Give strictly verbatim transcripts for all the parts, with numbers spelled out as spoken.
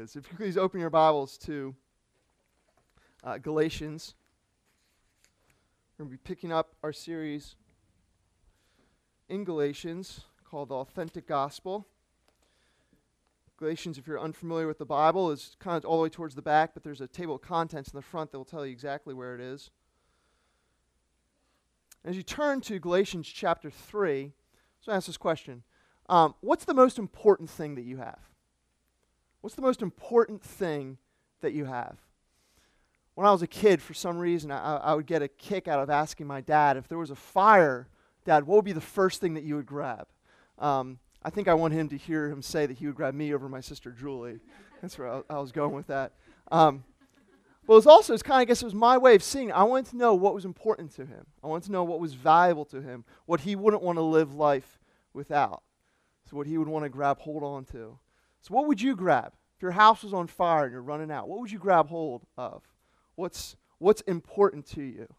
is. If you please open your Bibles to uh, Galatians. We're going to be picking up our series in Galatians called The Authentic Gospel. Galatians, if you're unfamiliar with the Bible, is kind of all the way towards the back, but there's a table of contents in the front that will tell you exactly where it is. As you turn to Galatians chapter three, so ask this question. Um, what's the most important thing that you have? What's the most important thing that you have? When I was a kid, for some reason, I, I would get a kick out of asking my dad, if there was a fire, Dad, what would be the first thing that you would grab? Um, I think I want him to hear him say that he would grab me over my sister Julie. That's where I, I was going with that. Um, But it was also, it's kind of, I guess it was my way of seeing it. I wanted to know what was important to him. I wanted to know what was valuable to him, what he wouldn't want to live life without. So what he would want to grab hold on to. So what would you grab? If your house was on fire and you're running out, what would you grab hold of? What's, what's important to you?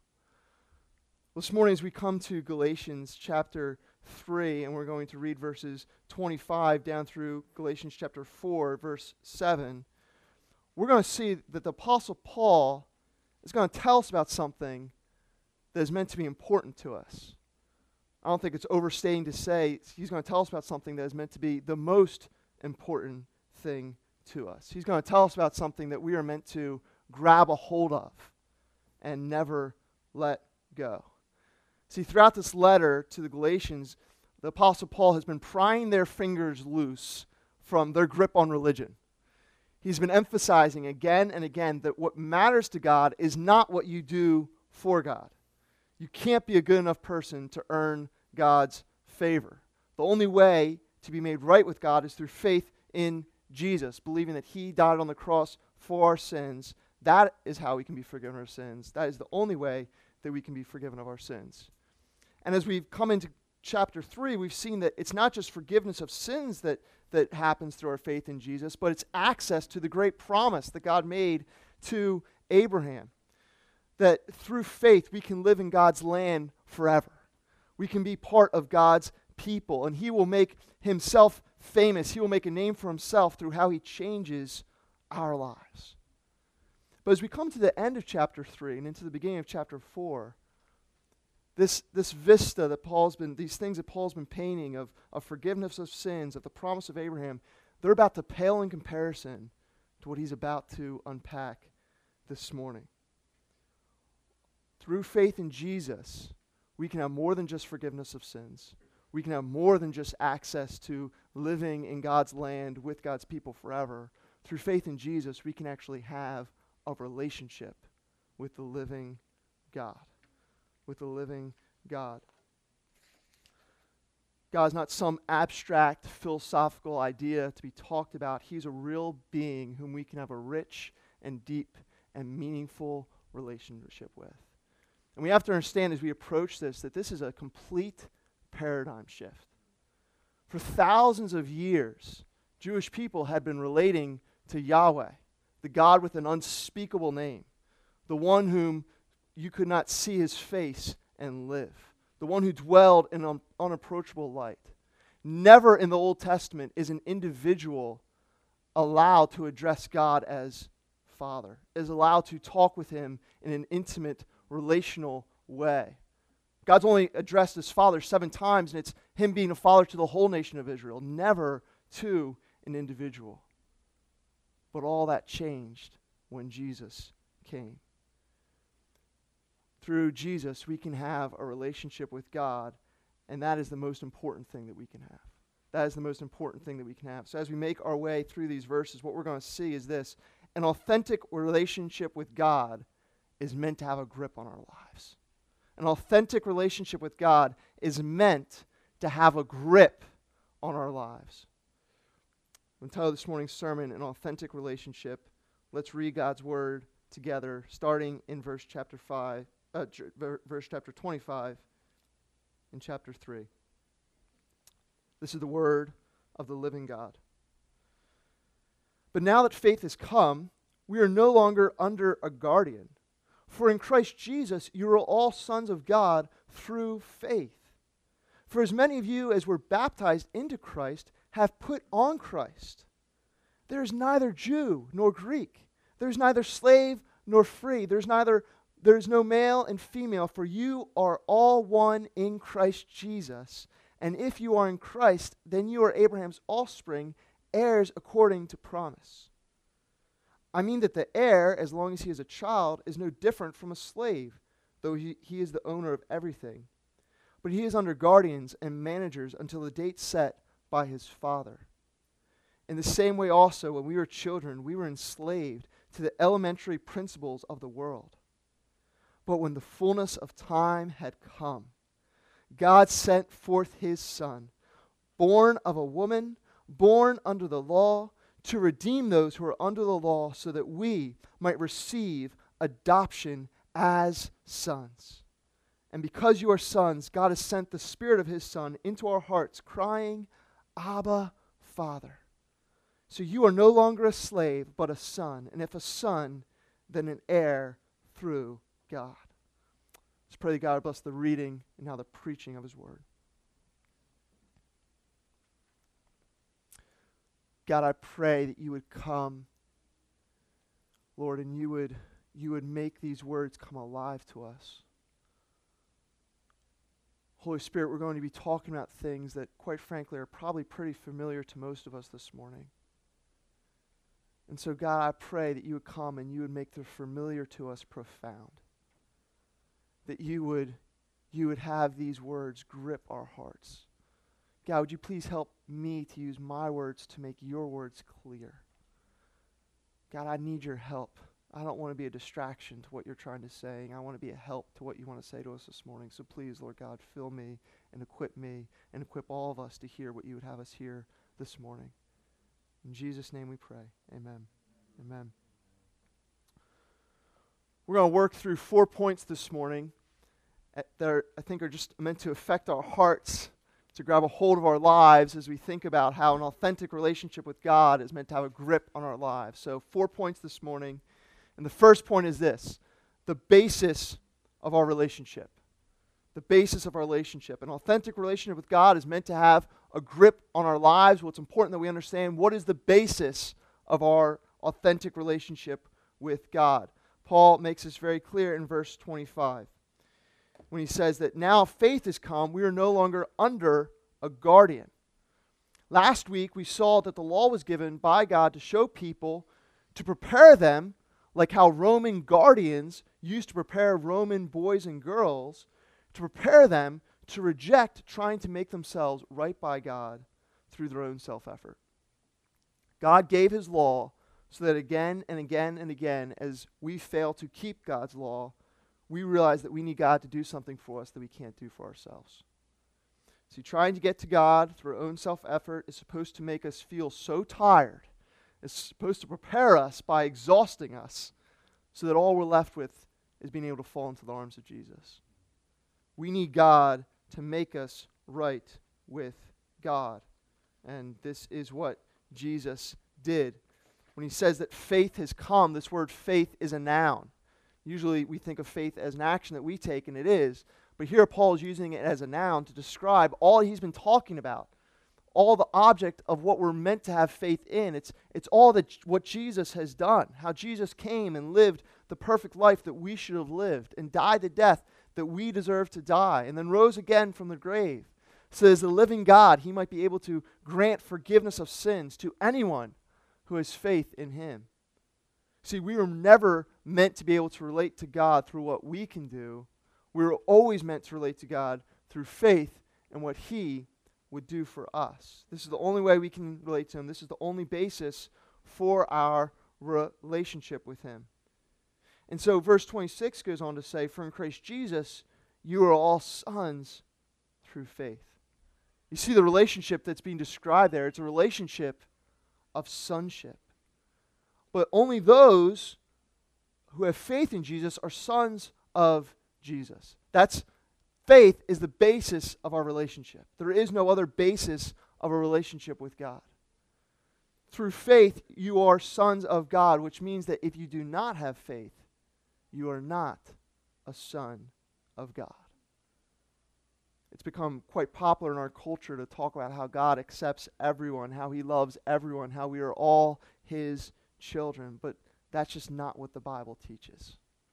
This morning as we come to Galatians chapter three, and we're going to read verses twenty-five down through Galatians chapter four, verse seven, we're going to see that the Apostle Paul is going to tell us about something that is meant to be important to us. I don't think it's overstating to say he's going to tell us about something that is meant to be the most important thing to us. He's going to tell us about something that we are meant to grab a hold of and never let go. See, throughout this letter to the Galatians, the Apostle Paul has been prying their fingers loose from their grip on religion. He's been emphasizing again and again that what matters to God is not what you do for God. You can't be a good enough person to earn God's favor. The only way to be made right with God is through faith in Jesus, believing that He died on the cross for our sins. That is how we can be forgiven our sins. That is the only way that we can be forgiven of our sins. And as we've come into chapter three, we've seen that it's not just forgiveness of sins that that happens through our faith in Jesus, but it's access to the great promise that God made to Abraham. That through faith we can live in God's land forever. We can be part of God's people, and He will make Himself famous. He will make a name for Himself through how He changes our lives. But as we come to the end of chapter three and into the beginning of chapter four, This, this vista that Paul's been, these things that Paul's been painting of, of forgiveness of sins, of the promise of Abraham, they're about to pale in comparison to what he's about to unpack this morning. Through faith in Jesus, we can have more than just forgiveness of sins. We can have more than just access to living in God's land with God's people forever. Through faith in Jesus, we can actually have a relationship with the living God. With the living God. God is not some abstract philosophical idea to be talked about. He's a real being whom we can have a rich and deep and meaningful relationship with. And we have to understand as we approach this that this is a complete paradigm shift. For thousands of years, Jewish people had been relating to Yahweh, the God with an unspeakable name, the one whom you could not see His face and live. The one who dwelled in an unapproachable light. Never in the Old Testament is an individual allowed to address God as Father, is allowed to talk with Him in an intimate, relational way. God's only addressed as Father seven times, and it's Him being a father to the whole nation of Israel, never to an individual. But all that changed when Jesus came. Through Jesus, we can have a relationship with God, and that is the most important thing that we can have. That is the most important thing that we can have. So as we make our way through these verses, what we're going to see is this. An authentic relationship with God is meant to have a grip on our lives. An authentic relationship with God is meant to have a grip on our lives. I'm entitled this morning's sermon, An Authentic Relationship. Let's read God's Word together, starting in verse chapter five. Uh, verse chapter twenty-five in chapter three. This is the word of the living God. But now that faith has come, we are no longer under a guardian. For in Christ Jesus you are all sons of God through faith. For as many of you as were baptized into Christ have put on Christ. There is neither Jew nor Greek. There is neither slave nor free. There's neither there's no male and female, for you are all one in Christ Jesus. And if you are in Christ, then you are Abraham's offspring, heirs according to promise. I mean that the heir, as long as he is a child, is no different from a slave, though he, he is the owner of everything. But he is under guardians and managers until the date set by his father. In the same way also, when we were children, we were enslaved to the elementary principles of the world. But when the fullness of time had come, God sent forth his Son, born of a woman, born under the law, to redeem those who are under the law, so that we might receive adoption as sons. And because you are sons, God has sent the Spirit of his Son into our hearts, crying, Abba, Father. So you are no longer a slave, but a son. And if a son, then an heir through God. Let's pray that God bless the reading and now the preaching of his word. God, I pray that you would come, Lord, and you would, you would make these words come alive to us. Holy Spirit, we're going to be talking about things that, quite frankly, are probably pretty familiar to most of us this morning. And so, God, I pray that you would come and you would make the familiar to us profound. That you would, you would have these words grip our hearts. God, would you please help me to use my words to make your words clear? God, I need your help. I don't want to be a distraction to what you're trying to say. I want to be a help to what you want to say to us this morning. So please, Lord God, fill me and equip me and equip all of us to hear what you would have us hear this morning. In Jesus' name we pray. Amen. Amen. We're going to work through four points this morning that are, I think are just meant to affect our hearts, to grab a hold of our lives as we think about how an authentic relationship with God is meant to have a grip on our lives. So four points this morning. And the first point is this: the basis of our relationship. The basis of our relationship. An authentic relationship with God is meant to have a grip on our lives. Well, it's important that we understand what is the basis of our authentic relationship with God. Paul makes this very clear in verse twenty-five when he says that now faith has come, we are no longer under a guardian. Last week we saw that the law was given by God to show people, to prepare them, like how Roman guardians used to prepare Roman boys and girls, to prepare them to reject trying to make themselves right by God through their own self-effort. God gave his law so that again and again and again, as we fail to keep God's law, we realize that we need God to do something for us that we can't do for ourselves. See, trying to get to God through our own self-effort is supposed to make us feel so tired. It's supposed to prepare us by exhausting us so that all we're left with is being able to fall into the arms of Jesus. We need God to make us right with God. And this is what Jesus did. When he says that faith has come, this word faith is a noun. Usually we think of faith as an action that we take, and it is. But here Paul is using it as a noun to describe all he's been talking about, all the object of what we're meant to have faith in. It's, it's all that what Jesus has done, how Jesus came and lived the perfect life that we should have lived and died the death that we deserve to die, and then rose again from the grave, so as the living God, he might be able to grant forgiveness of sins to anyone who has faith in him. See, we were never meant to be able to relate to God through what we can do. We were always meant to relate to God through faith in what he would do for us. This is the only way we can relate to him. This is the only basis for our relationship with him. And so verse twenty-six goes on to say, for in Christ Jesus, you are all sons through faith. You see the relationship that's being described there. It's a relationship of sonship. But only those who have faith in Jesus are sons of Jesus. That's faith is the basis of our relationship. There is no other basis of a relationship with God. Through faith, you are sons of God, which means that if you do not have faith, you are not a son of God. It's become quite popular in our culture to talk about how God accepts everyone, how he loves everyone, how we are all his children. But that's just not what the Bible teaches.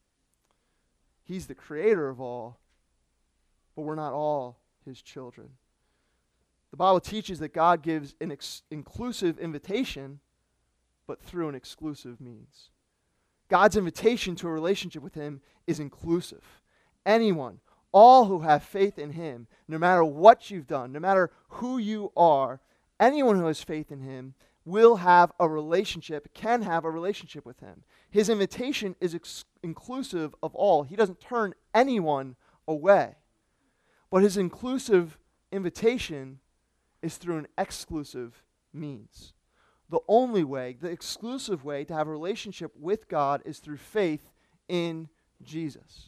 He's the creator of all, but we're not all his children. The Bible teaches that God gives an ex- inclusive invitation, but through an exclusive means. God's invitation to a relationship with him is inclusive. Anyone, all who have faith in him, no matter what you've done, no matter who you are, anyone who has faith in him will have a relationship, can have a relationship with him. His invitation is ex- inclusive of all. He doesn't turn anyone away. But his inclusive invitation is through an exclusive means. The only way, the exclusive way to have a relationship with God is through faith in Jesus.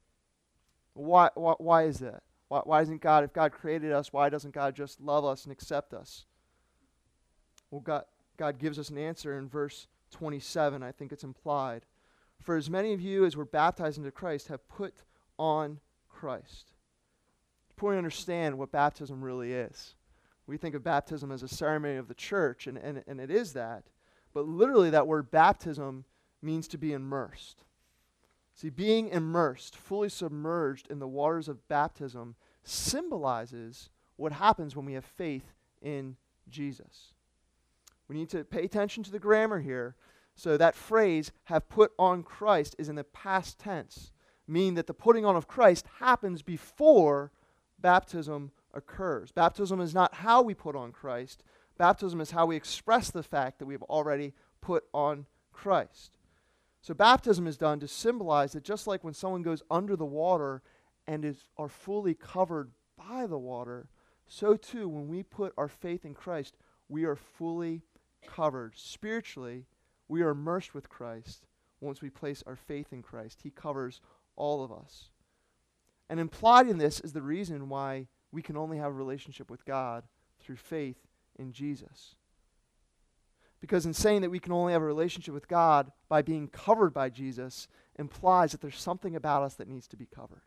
Why, why, why is that? Why, why isn't God, if God created us, why doesn't God just love us and accept us? Well, God, God gives us an answer in verse twenty-seven. I think it's implied. For as many of you as were baptized into Christ have put on Christ. Before we understand what baptism really is, we think of baptism as a ceremony of the church, and, and, and it is that. But literally that word baptism means to be immersed. See, being immersed, fully submerged in the waters of baptism symbolizes what happens when we have faith in Jesus. We need to pay attention to the grammar here. So that phrase, have put on Christ, is in the past tense, meaning that the putting on of Christ happens before baptism occurs. Baptism is not how we put on Christ. Baptism is how we express the fact that we've already put on Christ. So baptism is done to symbolize that just like when someone goes under the water and is are fully covered by the water, so too when we put our faith in Christ, we are fully covered. Spiritually, we are immersed with Christ once we place our faith in Christ. He covers all of us. And implied in this is the reason why we can only have a relationship with God through faith in Jesus. Because in saying that we can only have a relationship with God by being covered by Jesus implies that there's something about us that needs to be covered.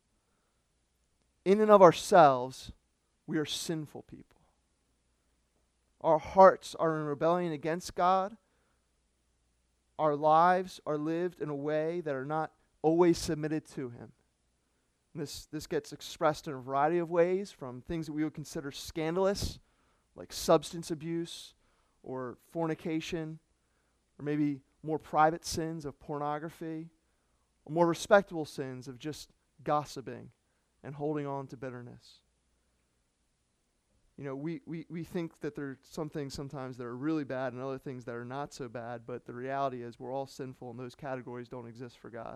In and of ourselves, we are sinful people. Our hearts are in rebellion against God. Our lives are lived in a way that are not always submitted to him. This, this gets expressed in a variety of ways, from things that we would consider scandalous, like substance abuse or fornication, or maybe more private sins of pornography, or more respectable sins of just gossiping and holding on to bitterness. You know, we, we, we think that there are some things sometimes that are really bad and other things that are not so bad, but the reality is we're all sinful and those categories don't exist for God.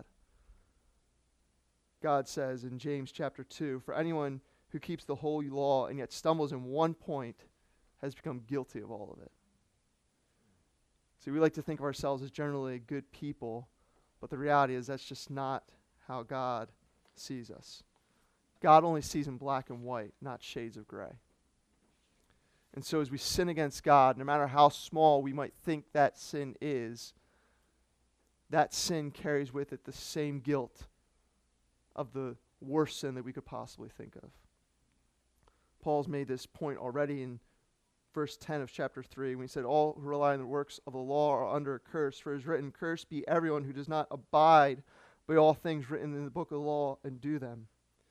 God says in James chapter two, for anyone who keeps the whole law and yet stumbles in one point has become guilty of all of it. See, we like to think of ourselves as generally good people, but the reality is that's just not how God sees us. God only sees in black and white, not shades of gray. And so as we sin against God, no matter how small we might think that sin is, that sin carries with it the same guilt of the worst sin that we could possibly think of. Paul's made this point already in verse ten of chapter three, when he said, all who rely on the works of the law are under a curse, for it is written, cursed be everyone who does not abide by all things written in the book of the law and do them.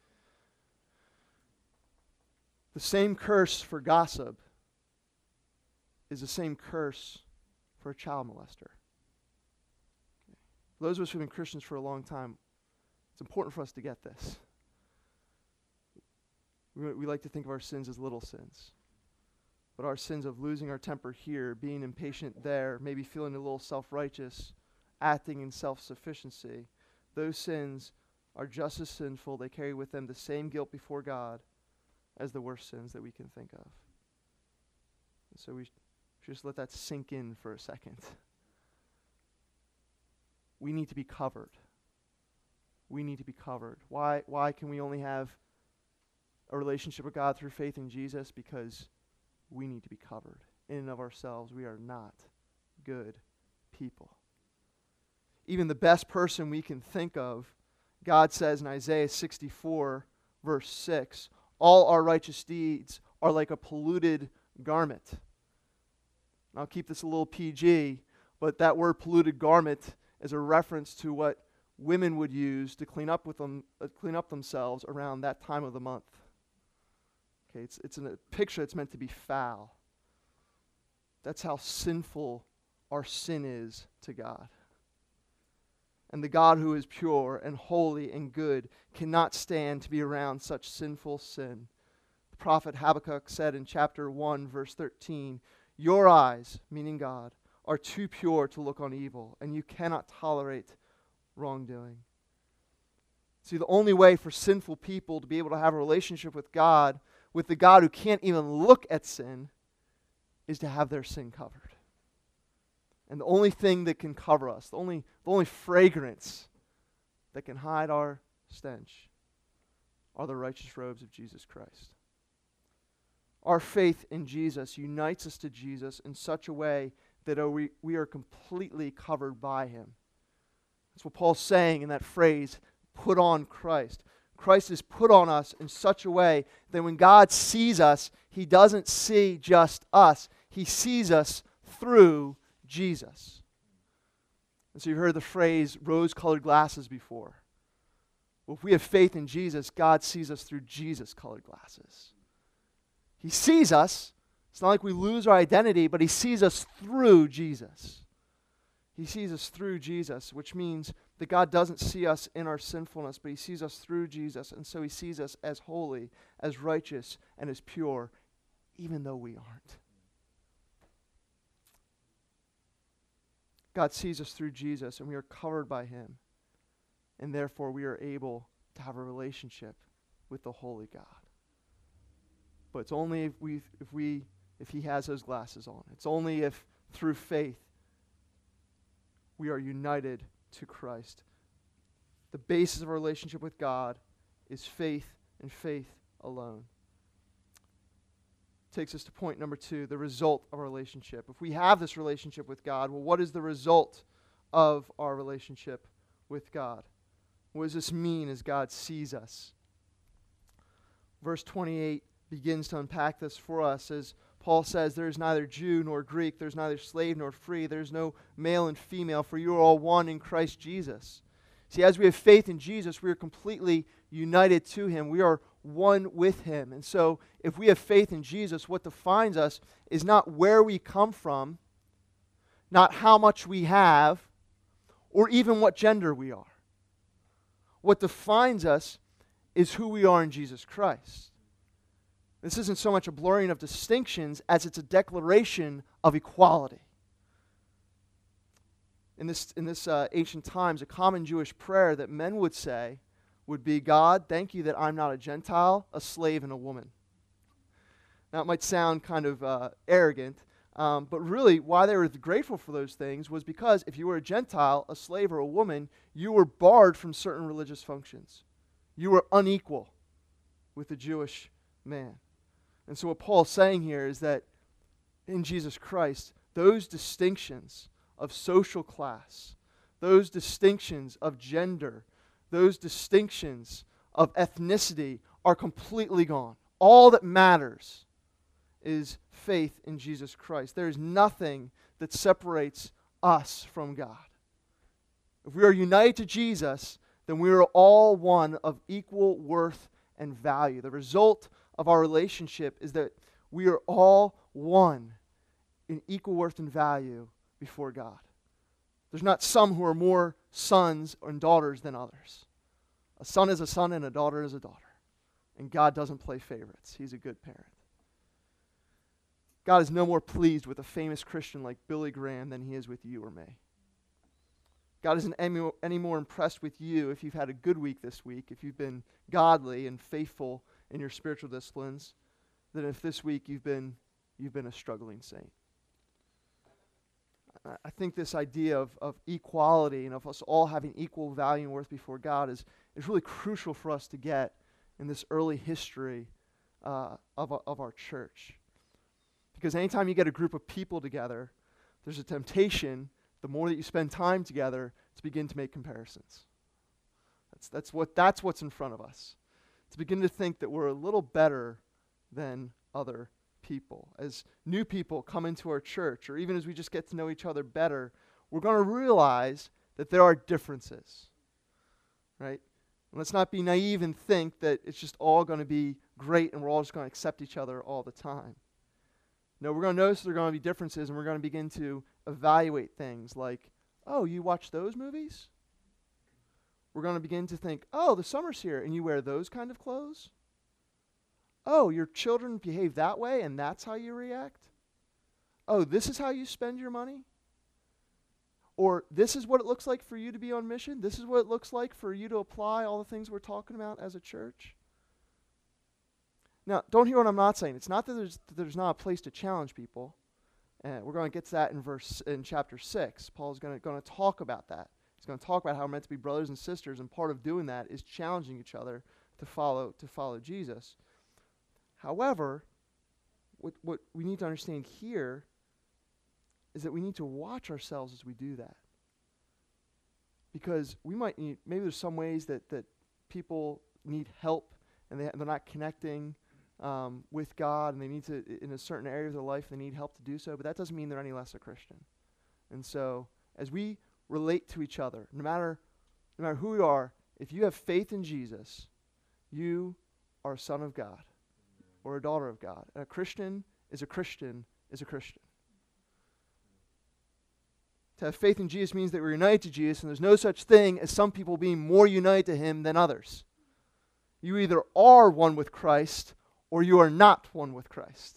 The same curse for gossip is the same curse for a child molester. For those of us who have been Christians for a long time, it's important for us to get this. We, we like to think of our sins as little sins. But our sins of losing our temper here, being impatient there, maybe feeling a little self-righteous, acting in self-sufficiency, those sins are just as sinful. They carry with them the same guilt before God as the worst sins that we can think of. And so we should just let that sink in for a second. We need to be covered. We need to be covered. Why, why can we only have a relationship with God through faith in Jesus? Because we need to be covered. In and of ourselves, we are not good people. Even the best person we can think of, God says in Isaiah sixty-four, verse six, all our righteous deeds are like a polluted garment. And I'll keep this a little P G. but that word polluted garment is a reference to what women would use to clean up with them, uh, clean up themselves around that time of the month. Okay, it's it's in a picture that's meant to be foul. That's how sinful our sin is to God. And the God who is pure and holy and good cannot stand to be around such sinful sin. The prophet Habakkuk said in chapter one, verse thirteen, "Your eyes," meaning God, "are too pure to look on evil, and you cannot tolerate wrongdoing." See, the only way for sinful people to be able to have a relationship with God, with the God who can't even look at sin, is to have their sin covered. And the only thing that can cover us, the only, the only fragrance that can hide our stench, are the righteous robes of Jesus Christ. Our faith in Jesus unites us to Jesus in such a way that uh, we, we are completely covered by him. That's what Paul's saying in that phrase, put on Christ. Christ is put on us in such a way that when God sees us, he doesn't see just us. He sees us through Jesus. And so you've heard the phrase rose-colored glasses before. Well, if we have faith in Jesus, God sees us through Jesus-colored glasses. He sees us. It's not like we lose our identity, but he sees us through Jesus. He sees us through Jesus, which means that God doesn't see us in our sinfulness, but he sees us through Jesus, and so he sees us as holy, as righteous, and as pure, even though we aren't. God sees us through Jesus, and we are covered by him, and therefore we are able to have a relationship with the holy God. But it's only if we, if we, if he has those glasses on. It's only if through faith we are united to Christ. The basis of our relationship with God is faith and faith alone. Takes us to point number two, the result of our relationship. If we have this relationship with God, well, what is the result of our relationship with God? What does this mean as God sees us? Verse twenty-eight begins to unpack this for us as Paul says, "There is neither Jew nor Greek, there is neither slave nor free, there is no male and female, for you are all one in Christ Jesus." See, as we have faith in Jesus, we are completely united to him. We are one with him. And so, if we have faith in Jesus, what defines us is not where we come from, not how much we have, or even what gender we are. What defines us is who we are in Jesus Christ. This isn't so much a blurring of distinctions as it's a declaration of equality. In this, in this uh, ancient times, a common Jewish prayer that men would say would be, "God, thank you that I'm not a Gentile, a slave, and a woman." Now, it might sound kind of uh, arrogant, um, but really why they were grateful for those things was because if you were a Gentile, a slave, or a woman, you were barred from certain religious functions. You were unequal with the Jewish man. And so what Paul's saying here is that in Jesus Christ, those distinctions of social class, those distinctions of gender, those distinctions of ethnicity are completely gone. All that matters is faith in Jesus Christ. There is nothing that separates us from God. If we are united to Jesus, then we are all one of equal worth and value. The result of our relationship is that we are all one in equal worth and value before God. There's not some who are more sons and daughters than others. A son is a son and a daughter is a daughter. And God doesn't play favorites. He's a good parent. God is no more pleased with a famous Christian like Billy Graham than he is with you or me. God isn't any, any more impressed with you if you've had a good week this week, if you've been godly and faithful in your spiritual disciplines, than if this week you've been, you've been a struggling saint. I think this idea of, of equality and of us all having equal value and worth before God is, is really crucial for us to get in this early history uh, of, of our church. Because anytime you get a group of people together, there's a temptation, the more that you spend time together, to begin to make comparisons. That's, that's, what, that's what's in front of us. To begin to think that we're a little better than other people. As new people come into our church, or even as we just get to know each other better, we're going to realize that there are differences, right? And let's not be naive and think that it's just all going to be great and we're all just going to accept each other all the time. No, we're going to notice there are going to be differences, and we're going to begin to evaluate things like, oh, you watch those movies? We're going to begin to think, oh, the summer's here, and you wear those kind of clothes? Oh, your children behave that way, and that's how you react? Oh, this is how you spend your money? Or this is what it looks like for you to be on mission? This is what it looks like for you to apply all the things we're talking about as a church? Now, don't hear what I'm not saying. It's not that there's, that there's not a place to challenge people. Uh, we're going to get to that in verse in chapter six. Paul's going to going to talk about that. He's going to talk about how we're meant to be brothers and sisters, and part of doing that is challenging each other to follow to follow Jesus. However, what what we need to understand here is that we need to watch ourselves as we do that. Because we might need, maybe there's some ways that, that people need help and they, they're not connecting um, with God, and they need to, in a certain area of their life, they need help to do so, but that doesn't mean they're any less a Christian. And so, as we relate to each other, no matter, no matter who we are, if you have faith in Jesus, you are a son of God or a daughter of God. And a Christian is a Christian is a Christian. To have faith in Jesus means that we're united to Jesus, and there's no such thing as some people being more united to him than others. You either are one with Christ or you are not one with Christ.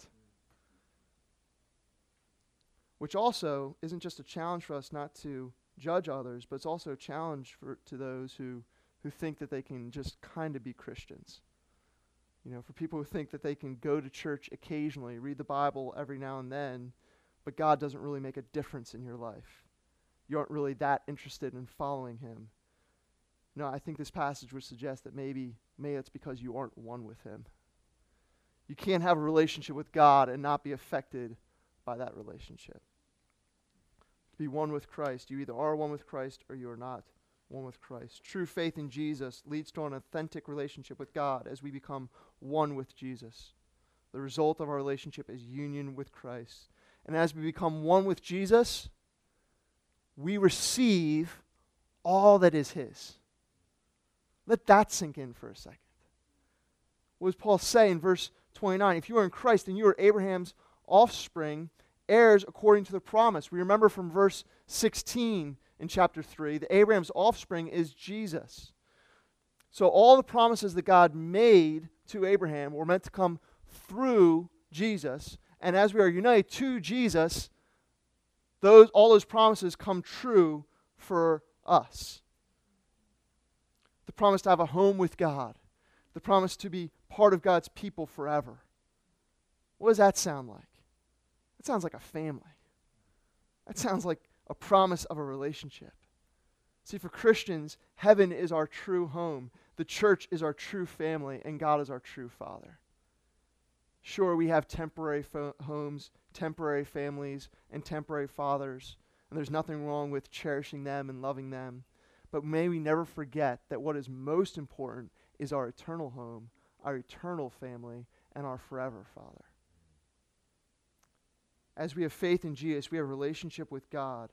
Which also isn't just a challenge for us not to judge others, but it's also a challenge for to those who, who think that they can just kind of be Christians. You know, for people who think that they can go to church occasionally, read the Bible every now and then, but God doesn't really make a difference in your life. You aren't really that interested in following him. No, I think this passage would suggest that maybe, maybe it's because you aren't one with him. You can't have a relationship with God and not be affected by that relationship. To be one with Christ, you either are one with Christ or you are not one with Christ. True faith in Jesus leads to an authentic relationship with God as we become one with Jesus. The result of our relationship is union with Christ. And as we become one with Jesus, we receive all that is his. Let that sink in for a second. What does Paul say in verse twenty-nine? If you are in Christ, then you are Abraham's offspring, heirs according to the promise. We remember from verse sixteen in chapter three that Abraham's offspring is Jesus. So all the promises that God made to Abraham were meant to come through Jesus. And as we are united to Jesus, those all those promises come true for us. The promise to have a home with God. The promise to be part of God's people forever. What does that sound like? That sounds like a family. That sounds like a promise of a relationship. See, for Christians, heaven is our true home. The church is our true family, and God is our true Father. Sure, we have temporary fo- homes, temporary families, and temporary fathers, and there's nothing wrong with cherishing them and loving them. But may we never forget that what is most important is our eternal home, our eternal family, and our forever Father. As we have faith in Jesus, we have a relationship with God,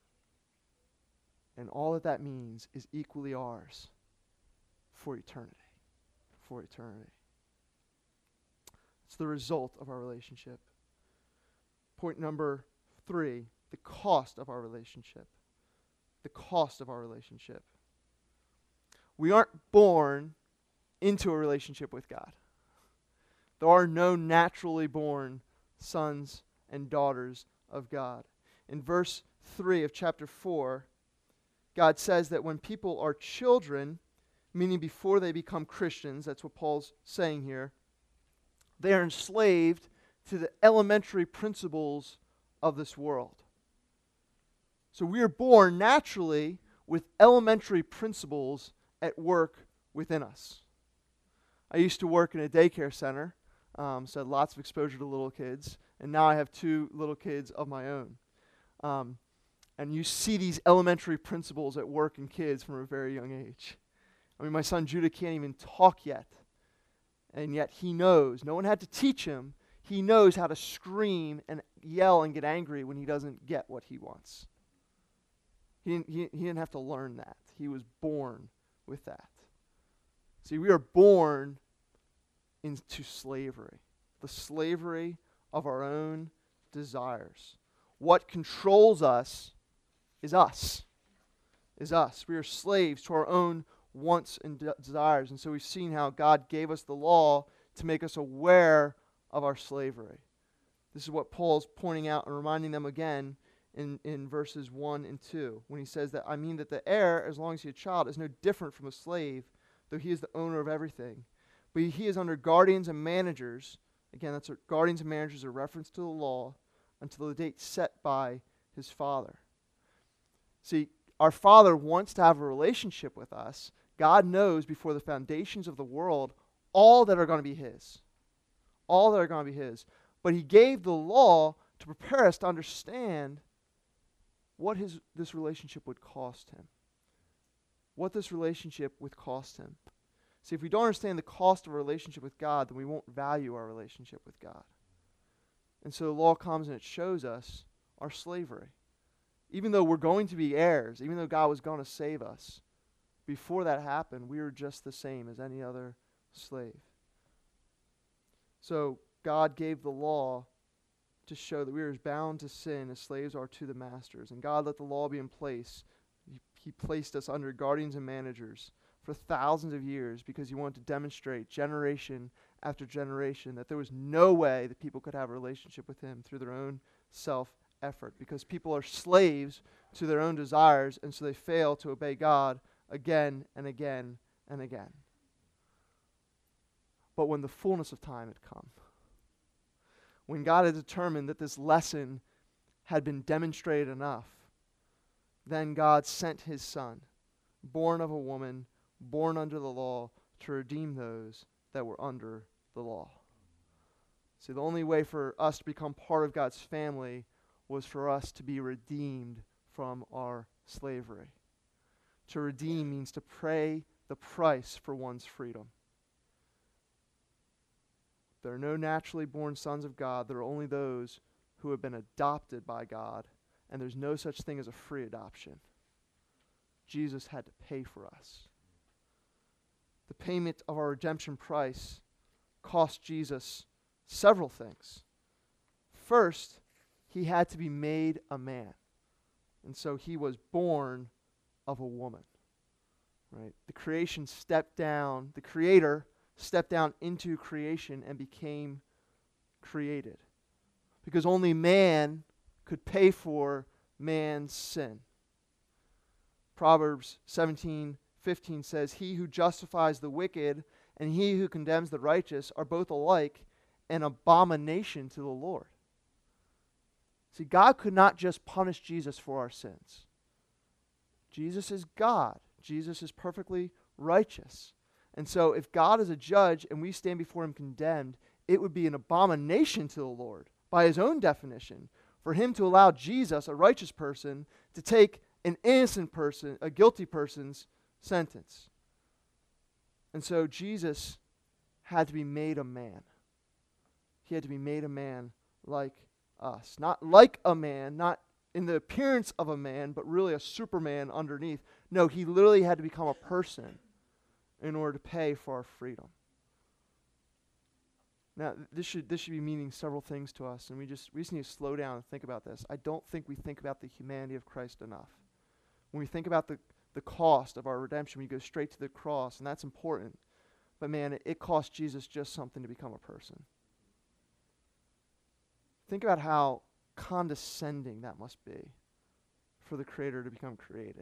and all that that means is equally ours for eternity. For eternity. It's the result of our relationship. Point number three, the cost of our relationship. The cost of our relationship. We aren't born into a relationship with God. There are no naturally born sons and daughters of God. In verse three of chapter four, God says that when people are children, meaning before they become Christians, that's what Paul's saying here, they are enslaved to the elementary principles of this world. So we are born naturally with elementary principles at work within us. I used to work in a daycare center, um, so I had lots of exposure to little kids, and now I have two little kids of my own. Um, and you see these elementary principles at work in kids from a very young age. I mean, my son Judah can't even talk yet. And yet he knows. No one had to teach him. He knows how to scream and yell and get angry when he doesn't get what he wants. He didn't, he, he didn't have to learn that. He was born with that. See, we are born into slavery, the slavery of our own desires. What controls us is us, is us. We are slaves to our own wants and de- desires. And so we've seen how God gave us the law to make us aware of our slavery. This is what Paul's pointing out and reminding them again in, in verses one and two, when he says that, I mean that the heir, as long as he is a child, is no different from a slave, though he is the owner of everything. But he is under guardians and managers. Again, that's a, guardians and managers are a reference to the law until the date set by his father. See, our Father wants to have a relationship with us. God knows before the foundations of the world all that are going to be his. All that are going to be his. But he gave the law to prepare us to understand what his this relationship would cost him. What this relationship would cost him. See, if we don't understand the cost of a relationship with God, then we won't value our relationship with God. And so the law comes and it shows us our slavery. Even though we're going to be heirs, even though God was going to save us, before that happened, we were just the same as any other slave. So God gave the law to show that we are as bound to sin as slaves are to the masters. And God let the law be in place. He, he placed us under guardians and managers for thousands of years because he wanted to demonstrate generation after generation that there was no way that people could have a relationship with him through their own self-effort, because people are slaves to their own desires, and so they fail to obey God again and again and again. But when the fullness of time had come, when God had determined that this lesson had been demonstrated enough, then God sent his Son, born of a woman, born under the law, to redeem those that were under the law. See, the only way for us to become part of God's family was for us to be redeemed from our slavery. To redeem means to pay the price for one's freedom. There are no naturally born sons of God. There are only those who have been adopted by God, and there's no such thing as a free adoption. Jesus had to pay for us. The payment of our redemption price cost Jesus several things. First, he had to be made a man. And so he was born of a woman. Right? The creation stepped down, the creator stepped down into creation and became created. Because only man could pay for man's sin. Proverbs seventeen fifteen says, "He who justifies the wicked and he who condemns the righteous are both alike an abomination to the Lord." See, God could not just punish Jesus for our sins. Jesus is God. Jesus is perfectly righteous. And so if God is a judge and we stand before him condemned, it would be an abomination to the Lord, by his own definition, for him to allow Jesus, a righteous person, to take an innocent person, a guilty person's sentence. And so Jesus had to be made a man. He had to be made a man like us. Not like a man, not in the appearance of a man, but really a Superman underneath. No, he literally had to become a person in order to pay for our freedom. Now, this should this should be meaning several things to us, and we just we just need to slow down and think about this. I don't think we think about the humanity of Christ enough. When we think about the, the cost of our redemption, we go straight to the cross, and that's important. But man, it, it cost Jesus just something to become a person. Think about how condescending that must be for the Creator to become created.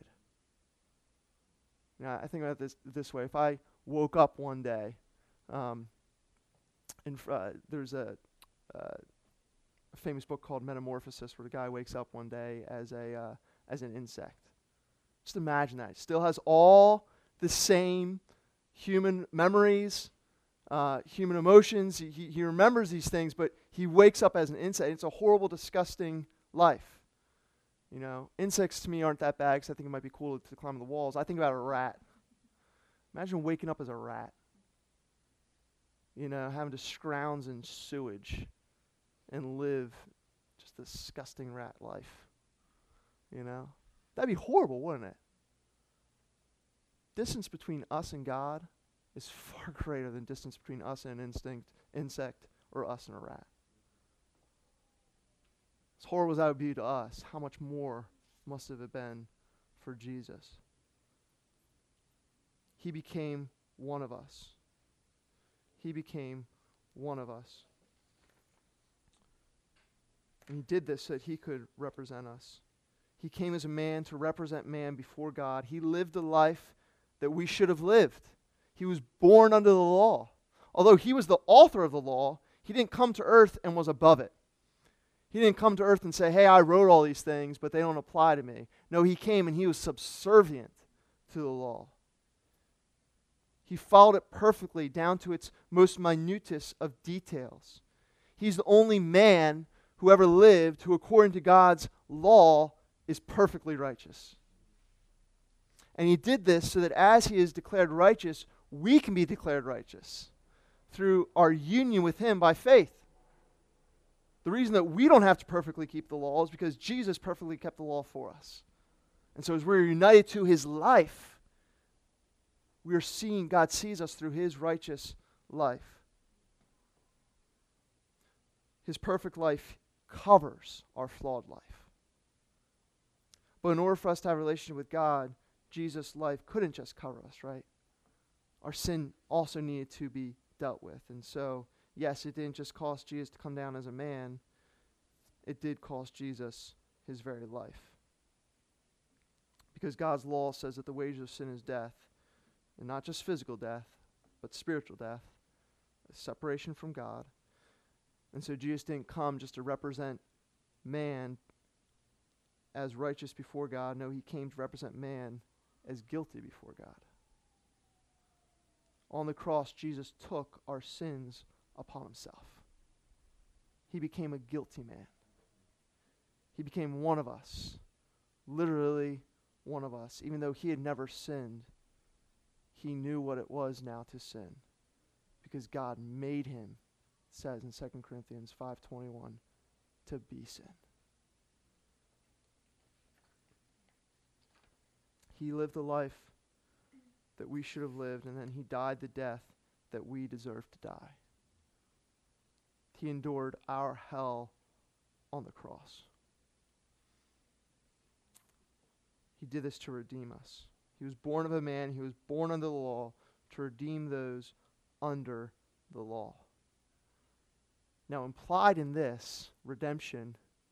Now, I think about this this way. If I woke up one day, um, and uh, there's a, uh, a famous book called Metamorphosis, where the guy wakes up one day as a uh, as an insect. Just imagine that. He still has all the same human memories, uh, human emotions. He, he, he remembers these things, but he wakes up as an insect. It's a horrible, disgusting life. You know, insects to me aren't that bad because I think it might be cool to climb the walls. I think about a rat. Imagine waking up as a rat. You know, having to scrounge in sewage and live just a disgusting rat life. You know? That'd be horrible, wouldn't it? Distance between us and God is far greater than distance between us and an instinct, insect or us and a rat. As horrible as that would be to us, how much more must it have been for Jesus? He became one of us. He became one of us. And he did this so that he could represent us. He came as a man to represent man before God. He lived a life that we should have lived. He was born under the law. Although he was the author of the law, he didn't come to earth and was above it. He didn't come to earth and say, hey, I wrote all these things, but they don't apply to me. No, he came and he was subservient to the law. He followed it perfectly down to its most minutest of details. He's the only man who ever lived who, according to God's law, is perfectly righteous. And he did this so that as he is declared righteous, we can be declared righteous through our union with him by faith. The reason that we don't have to perfectly keep the law is because Jesus perfectly kept the law for us. And so as we're united to his life, we are seeing, God sees us through his righteous life. His perfect life covers our flawed life. But in order for us to have a relationship with God, Jesus' life couldn't just cover us, right? Our sin also needed to be dealt with. And so, yes, it didn't just cost Jesus to come down as a man. It did cost Jesus his very life. Because God's law says that the wages of sin is death. And not just physical death, but spiritual death. Separation from God. And so Jesus didn't come just to represent man as righteous before God. No, he came to represent man as guilty before God. On the cross, Jesus took our sins upon himself. He became a guilty man. He became one of us, literally one of us. Even though he had never sinned, he knew what it was now to sin, because God made him, it says in Second Corinthians five twenty-one, to be sin. He lived the life that we should have lived, and then he died the death that we deserve to die. He endured our hell on the cross. He did this to redeem us. He was born of a man. He was born under the law to redeem those under the law. Now, implied in this redemption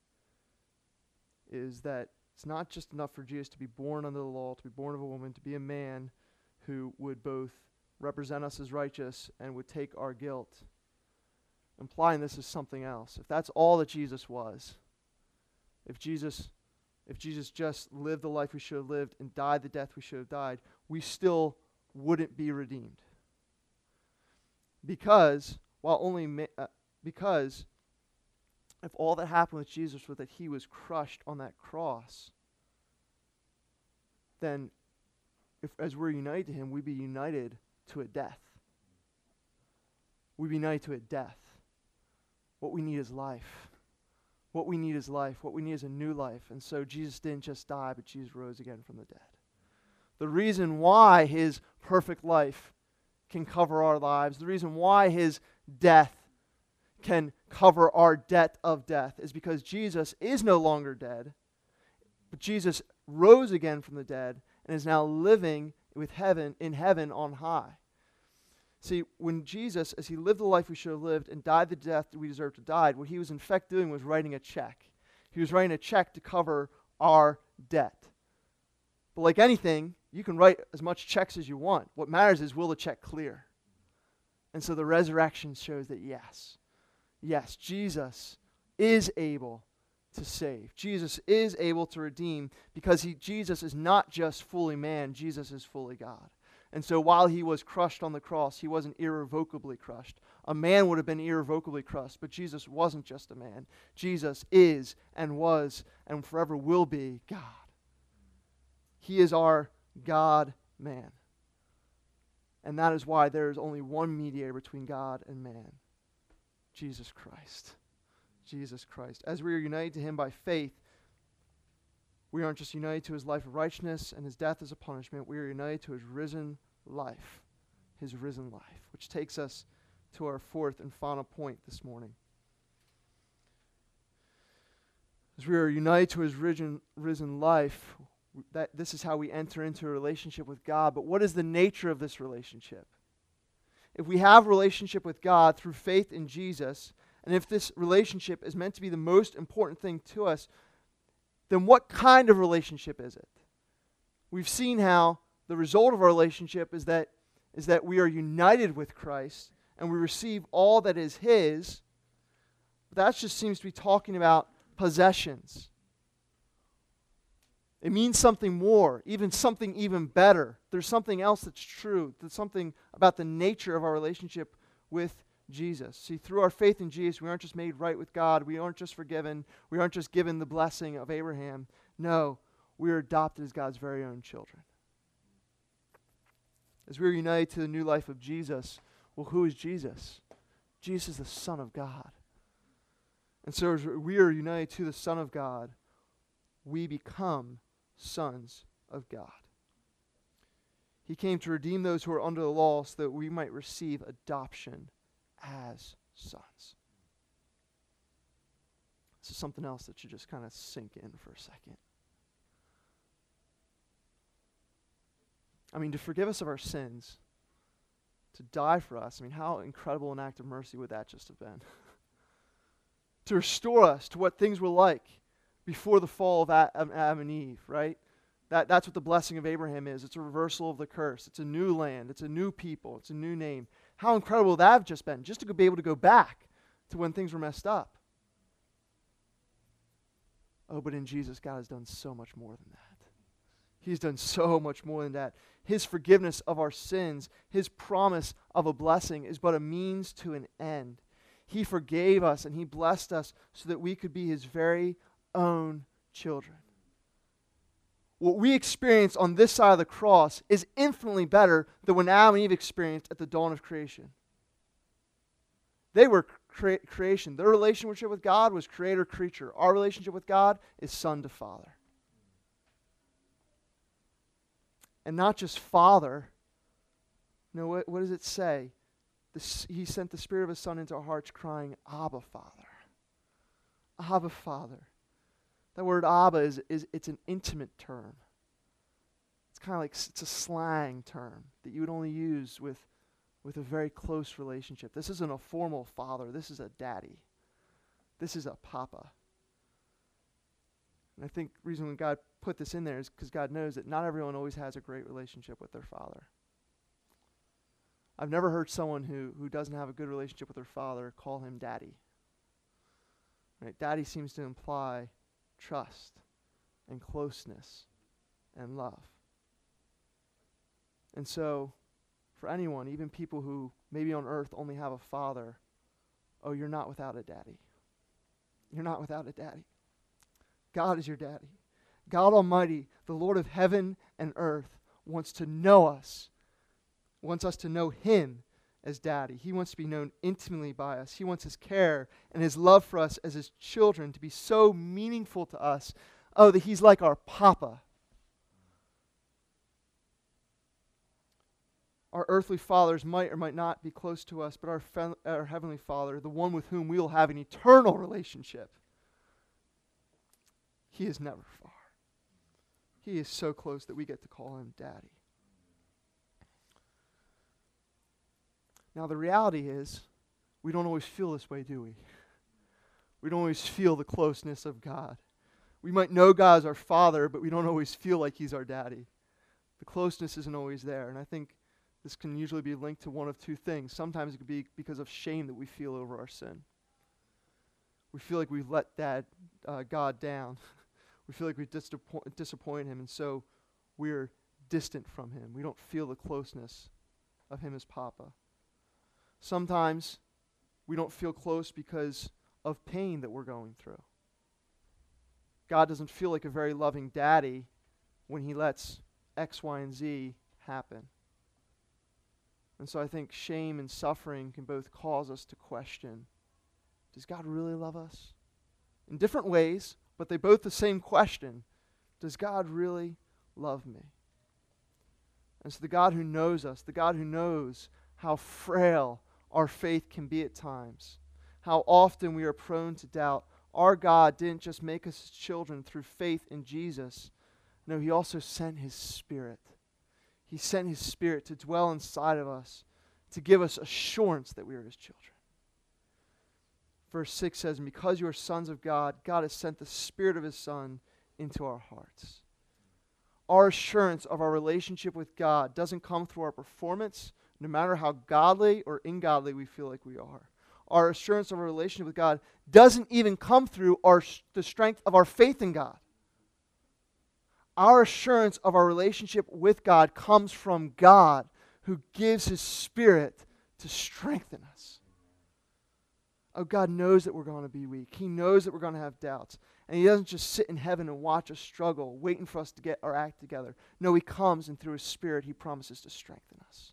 is that it's not just enough for Jesus to be born under the law, to be born of a woman, to be a man who would both represent us as righteous and would take our guilt. Implying this is something else. If that's all that Jesus was, if Jesus, if Jesus just lived the life we should have lived and died the death we should have died, we still wouldn't be redeemed. Because, while only, ma- uh, because if all that happened with Jesus was that he was crushed on that cross, then if as we're united to him, we'd be united to a death. We'd be united to a death. What we need is life. What we need is life. What we need is a new life. And so Jesus didn't just die, but Jesus rose again from the dead. The reason why his perfect life can cover our lives, the reason why his death can cover our debt of death is because Jesus is no longer dead, but Jesus rose again from the dead and is now living with heaven in heaven on high. See, when Jesus, as he lived the life we should have lived and died the death that we deserve to die, what he was in fact doing was writing a check. He was writing a check to cover our debt. But like anything, you can write as much checks as you want. What matters is, will the check clear? And so the resurrection shows that yes, yes, Jesus is able to save. Jesus is able to redeem, because he, Jesus is not just fully man, Jesus is fully God. And so while he was crushed on the cross, he wasn't irrevocably crushed. A man would have been irrevocably crushed, but Jesus wasn't just a man. Jesus is and was and forever will be God. He is our God-man. And that is why there is only one mediator between God and man, Jesus Christ. Jesus Christ. As we are united to him by faith, We aren't just united to his life of righteousness and his death as a punishment. We are united to his risen life, his risen life, which takes us to our fourth and final point this morning. As we are united to his risen, risen life, that this is how we enter into a relationship with God. But what is the nature of this relationship? If we have a relationship with God through faith in Jesus, and if this relationship is meant to be the most important thing to us, then what kind of relationship is it? We've seen how the result of our relationship is that, is that we are united with Christ and we receive all that is his. But that just seems to be talking about possessions. It means something more, even something even better. There's something else that's true. There's something about the nature of our relationship with Jesus. See, through our faith in Jesus, we aren't just made right with God. We aren't just forgiven. We aren't just given the blessing of Abraham. No, we are adopted as God's very own children. As we are united to the new life of Jesus, well, who is Jesus? Jesus is the Son of God. And so as we are united to the Son of God, we become sons of God. He came to redeem those who are under the law so that we might receive adoption as sons. This is something else that should just kind of sink in for a second. I mean, to forgive us of our sins, to die for us, I mean, how incredible an act of mercy would that just have been? To restore us to what things were like before the fall of Adam and Eve, right? That, that's what the blessing of Abraham is. It's a reversal of the curse. It's a new land. It's a new people. It's a new name. How incredible would that have just been, just to be able to go back to when things were messed up. Oh, but in Jesus, God has done so much more than that. He's done so much more than that. His forgiveness of our sins, his promise of a blessing is but a means to an end. He forgave us and he blessed us so that we could be his very own children. What we experience on this side of the cross is infinitely better than what Adam and Eve experienced at the dawn of creation. They were cre- creation. Their relationship with God was creator-creature. Our relationship with God is son to father. And not just father. No, what, what does it say? This, he sent the Spirit of his Son into our hearts crying, Abba, Father. Abba, Father. That word Abba is, is it's an intimate term. It's kind of like, it's a slang term that you would only use with, with a very close relationship. This isn't a formal father. This is a daddy. This is a papa. And I think the reason when God put this in there is because God knows that not everyone always has a great relationship with their father. I've never heard someone who, who doesn't have a good relationship with their father call him daddy. Right? Daddy seems to imply trust and closeness and love. And so, for anyone, even people who maybe on earth only have a father, oh, you're not without a daddy. You're not without a daddy. God is your daddy. God Almighty, the Lord of heaven and earth, wants to know us, wants us to know him as daddy. He wants to be known intimately by us. He wants his care and his love for us as his children to be so meaningful to us. Oh, that he's like our papa. Our earthly fathers might or might not be close to us, but our, fe- our heavenly Father, the one with whom we will have an eternal relationship, he is never far. He is so close that we get to call him daddy. Now, the reality is, we don't always feel this way, do we? We don't always feel the closeness of God. We might know God as our Father, but we don't always feel like he's our daddy. The closeness isn't always there, and I think this can usually be linked to one of two things. Sometimes it could be because of shame that we feel over our sin. We feel like we've let dad, uh, God down. We feel like we disappoint, disappoint him, and so we're distant from him. We don't feel the closeness of him as Papa. Sometimes we don't feel close because of pain that we're going through. God doesn't feel like a very loving daddy when he lets X, Y, and Z happen. And so I think shame and suffering can both cause us to question, does God really love us? In different ways, but they both the same question. Does God really love me? And so the God who knows us, the God who knows how frail our faith can be at times, how often we are prone to doubt, our God didn't just make us his children through faith in Jesus. No, he also sent his Spirit. He sent his Spirit to dwell inside of us, to give us assurance that we are his children. Verse six says, "And because you are sons of God, God has sent the Spirit of his Son into our hearts." Our assurance of our relationship with God doesn't come through our performance, no matter how godly or ungodly we feel like we are. Our assurance of our relationship with God doesn't even come through our, the strength of our faith in God. Our assurance of our relationship with God comes from God, who gives his Spirit to strengthen us. Oh, God knows that we're going to be weak. He knows that we're going to have doubts. And he doesn't just sit in heaven and watch us struggle, waiting for us to get our act together. No, he comes, and through his Spirit, he promises to strengthen us.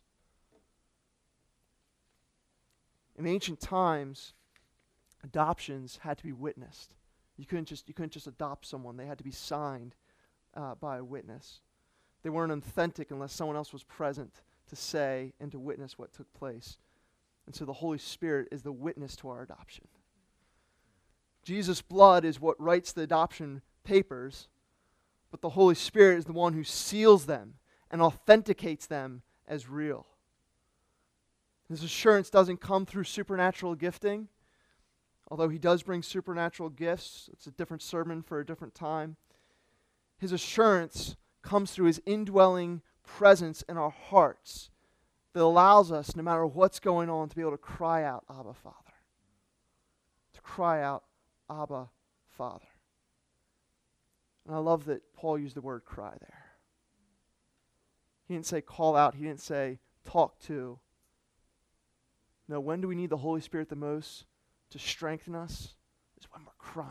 In ancient times, adoptions had to be witnessed. You couldn't just, you couldn't just adopt someone. They had to be signed uh, by a witness. They weren't authentic unless someone else was present to say and to witness what took place. And so the Holy Spirit is the witness to our adoption. Jesus' blood is what writes the adoption papers, but the Holy Spirit is the one who seals them and authenticates them as real. His assurance doesn't come through supernatural gifting, although he does bring supernatural gifts. It's a different sermon for a different time. His assurance comes through his indwelling presence in our hearts that allows us, no matter what's going on, to be able to cry out, Abba, Father. To cry out, Abba, Father. And I love that Paul used the word cry there. He didn't say call out. He didn't say talk to. No, when do we need the Holy Spirit the most to strengthen us? Is when we're crying.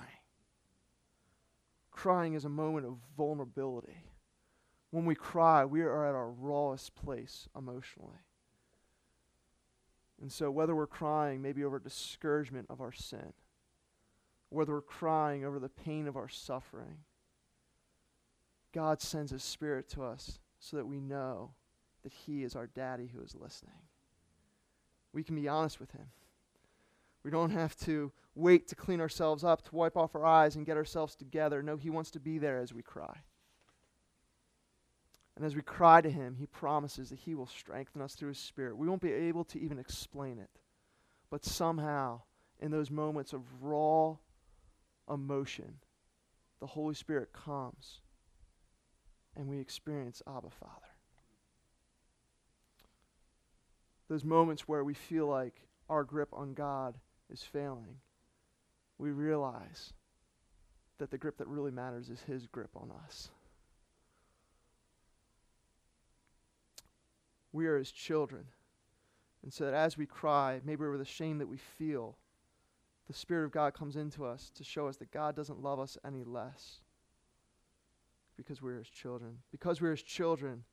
Crying is a moment of vulnerability. When we cry, we are at our rawest place emotionally. And so whether we're crying maybe over discouragement of our sin, whether we're crying over the pain of our suffering, God sends his Spirit to us so that we know that he is our daddy who is listening. We can be honest with him. We don't have to wait to clean ourselves up, to wipe off our eyes and get ourselves together. No, he wants to be there as we cry. And as we cry to him, he promises that he will strengthen us through his Spirit. We won't be able to even explain it. But somehow, in those moments of raw emotion, the Holy Spirit comes and we experience Abba, Father. Those moments where we feel like our grip on God is failing, we realize that the grip that really matters is his grip on us. We are his children. And so that as we cry, maybe over the shame that we feel, the Spirit of God comes into us to show us that God doesn't love us any less because we're his children. Because we're his children,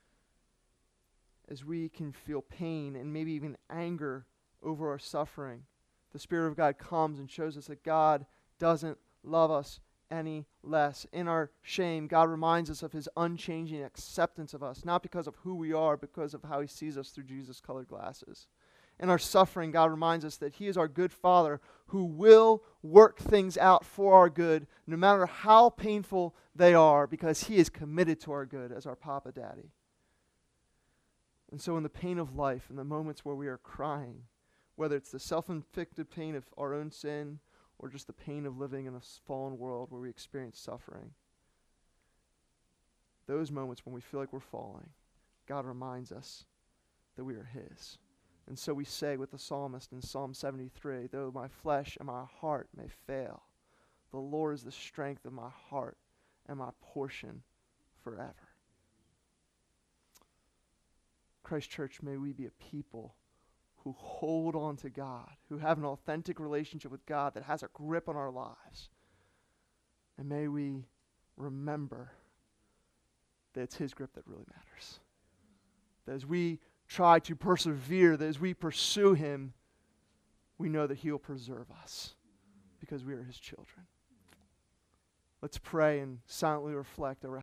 as we can feel pain and maybe even anger over our suffering, the Spirit of God comes and shows us that God doesn't love us any less. In our shame, God reminds us of his unchanging acceptance of us, not because of who we are, but because of how he sees us through Jesus-colored glasses. In our suffering, God reminds us that he is our good Father who will work things out for our good, no matter how painful they are, because he is committed to our good as our Papa Daddy. And so in the pain of life, in the moments where we are crying, whether it's the self-inflicted pain of our own sin or just the pain of living in a fallen world where we experience suffering, those moments when we feel like we're falling, God reminds us that we are his. And so we say with the psalmist in Psalm seventy-three, though my flesh and my heart may fail, the Lord is the strength of my heart and my portion forever. Christ Church, may we be a people who hold on to God, who have an authentic relationship with God that has a grip on our lives. And may we remember that it's his grip that really matters. That as we try to persevere, that as we pursue him, we know that he will preserve us because we are his children. Let's pray and silently reflect over